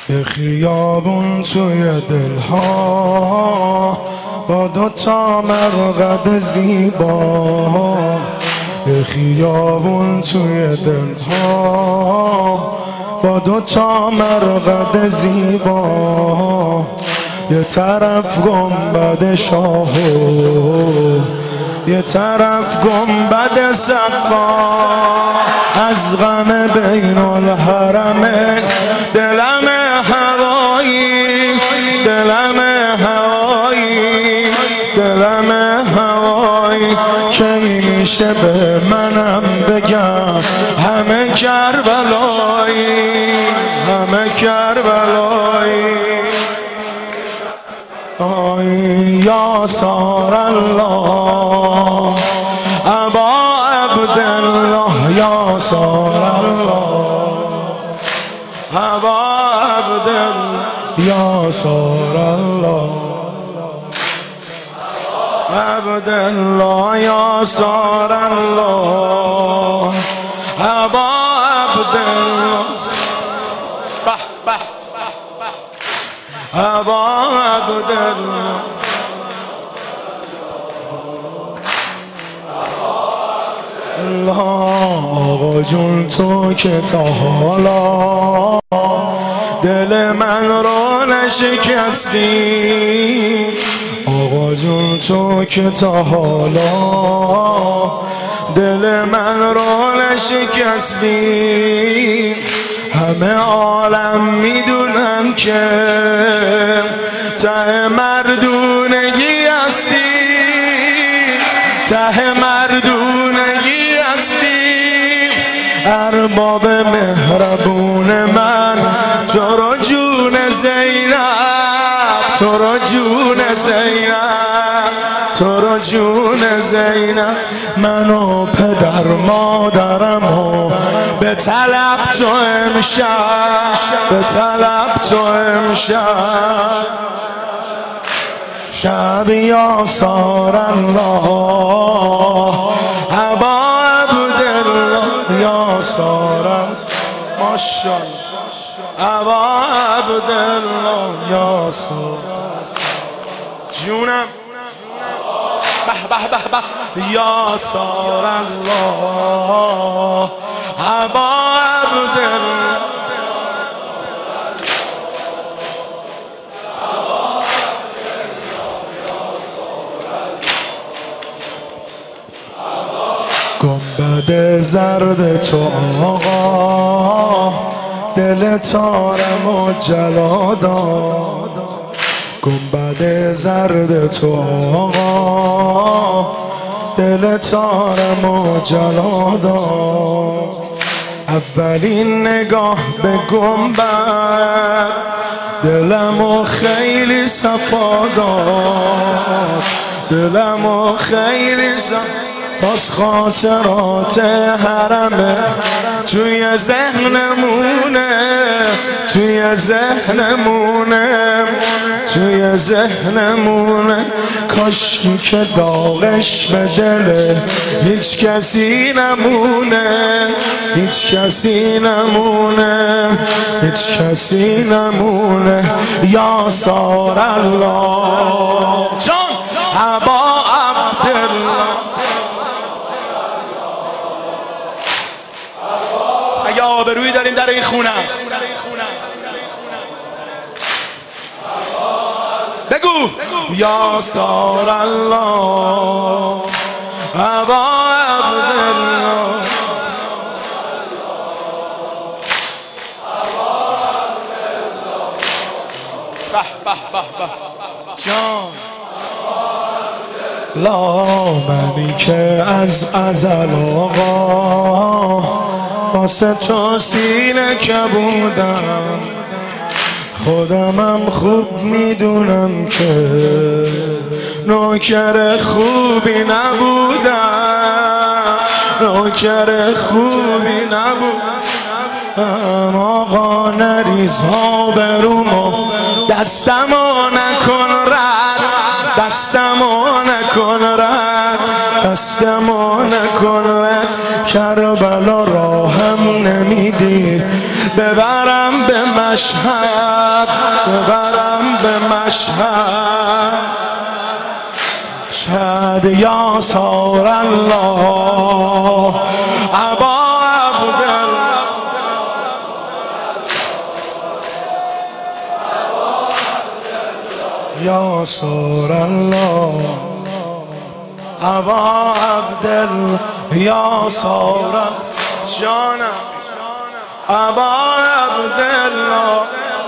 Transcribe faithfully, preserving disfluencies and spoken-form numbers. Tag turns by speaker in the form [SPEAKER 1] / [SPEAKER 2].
[SPEAKER 1] یه خیابون توی دلها با دوتا مرقد زیبا، یه خیابون توی دلها با دوتا مرقد زیبا، یه طرف گنبد شاهو یه طرف گنبد سقا. از غم بین الحرمین دلم هوایی، دلم هوایی، دلم هوایی. کی میشه به منم بگم همه کربلایی، همه کربلایی. آی یا سار الله ابا عبدالله، یا سار الله ابا عبدالله، یا سار الله عبدالله، یا سار الله ابا عبدالله ابا عبدالله. آقا جون تو که تا حالا دل من رو نشکستی، آقا جون تو که تا حالا دل من رو نشکستی. همه عالم میدونم که ته مردونگی هستی، ته مردونگی هستی. ارباب مهربون من تو رو جون زینب، تو رو جون زینب، تو رو جون زینب. من و پدر مادرمو به طلب تو امشب، به طلب تو امشب. شب یا سار الله ابا عبدالله، یا سار ماشاءالله ابا عبدالله، یا سار جونم به به به به، یا سار الله ابا عبدالله. گنبد زرد تو آقا دل تارم و جلا داد، گنبد زرد تو آقا دل تارم و جلا داد. اولین نگاه به گنبد دلمو خیلی صفا داد، دلمو خیلی صفا. باز خاطرات حرمه توی ذهنمونه، توی ذهنمونه، توی ذهنمونه. کاشکی که داغش به دل هیچ کسی نمونه، هیچ کسی نمونه، هیچ کسی نمونه. یا سار الله جان ابا عبدالله. اگه آبرویی داریم در این خونه است بگو. یا سار الله ابا عبدالله، به به به به جان. لا منی که از ازل آقا واسه تو سینه کبودم، خودمم خوب میدونم که نوکر خوبی نبودم، نوکر خوبی نبودم. آقا نریز آبرومو دستمو نکن رد، دستمو نکن رد، دستمو نکن رد. کربلا راهم نمیدی ببرم به من، مشهد ببرم به مشهد مشهد یا سار الله ابا عبدالله یا سار الله ابا عبدالله یا سار جانم ابا عبدالله